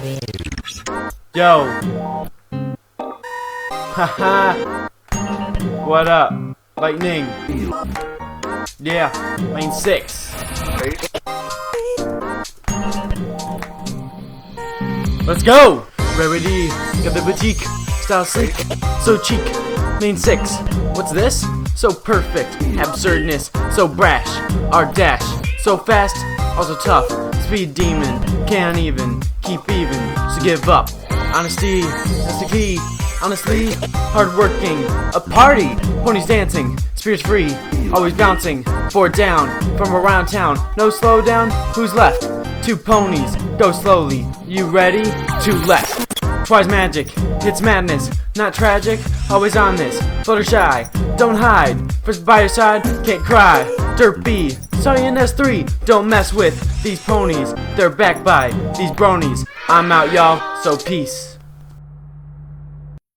Yo. Haha. What up? Lightning. Yeah, lane 6. Let's go! Rarity, got the boutique, style sleek, so cheek. Lane 6, what's this? So perfect, absurdness, so brash. Our dash, so fast, also tough. Speed demon, can't even keep even, so give up. Honesty, that's the key. Honestly, hardworking, a party, ponies dancing, spears free, always bouncing, forward down, from around town, no slow down, who's left? 2 ponies, go slowly, you ready? To left. Twice magic, it's madness, not tragic, always on this, Fluttershy, don't hide, first by your side, can't cry, Dirt B, saw you in S3, don't mess with these ponies, they're backed by these bronies, I'm out y'all, so peace.